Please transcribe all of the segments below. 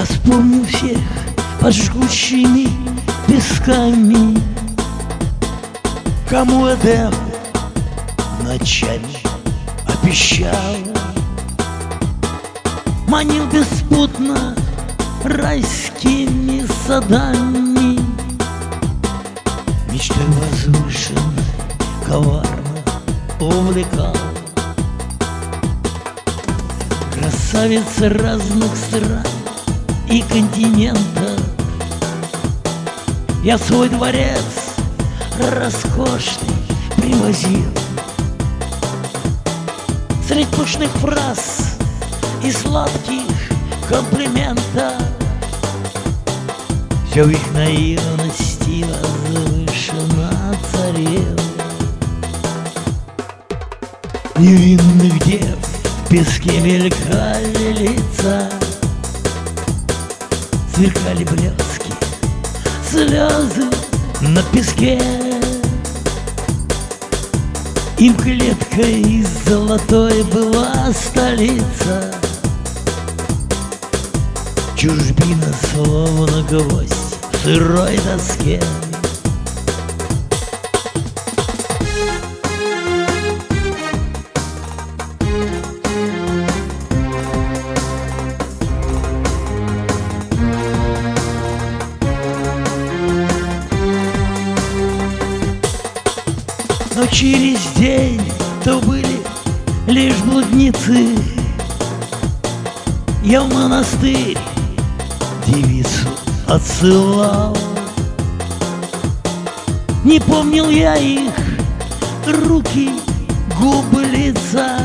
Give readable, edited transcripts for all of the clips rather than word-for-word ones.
вспомню всех под жгучими песками, кому Эдем ночами обещал, манил беспутно райскими садами, мечтой возвышенной коварно увлекал. Красавицы разных стран и континентов, я свой дворец роскошный привозил. Средь пышных фраз и сладких комплиментов все в их наивности возвышенно царил. Невинных дев в песке мелькали лица, сверкали блески, слезы на песке. Им клеткой золотой была столица, чужбина словно гвоздь в сырой доске. Но через день то были лишь блудницы. Я в монастырь девицу отсылал. Не помнил я их руки, губы, лица,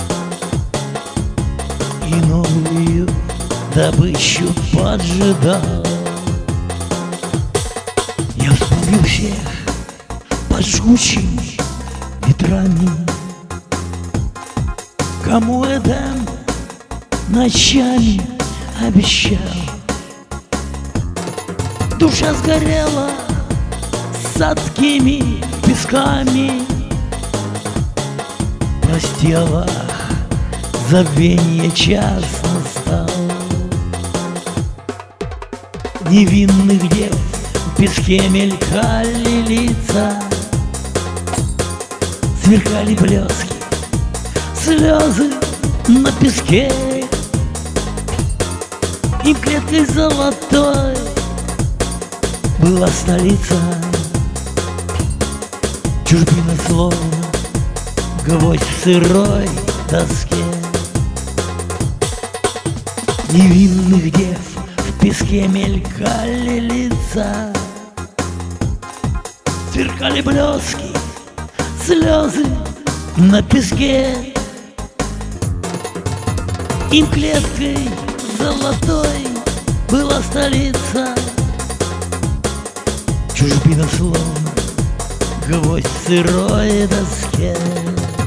и новую добычу поджидал. Я вспомнил всех под жгучими ветрами, кому Эдем ночами обещал. Душа сгорела садскими песками, прости, Аллах, забвенье час настал. Невинных дев в песке мелькали лица, сверкали блески, слезы на песке. Им клеткой золотой была столица, чужбина словно гвоздь в сырой доске. Невинных дев в песке мелькали лица, сверкали блески, слезы на песке. Им клеткой золотой была столица, чужбина словно гвоздь в сырой доске.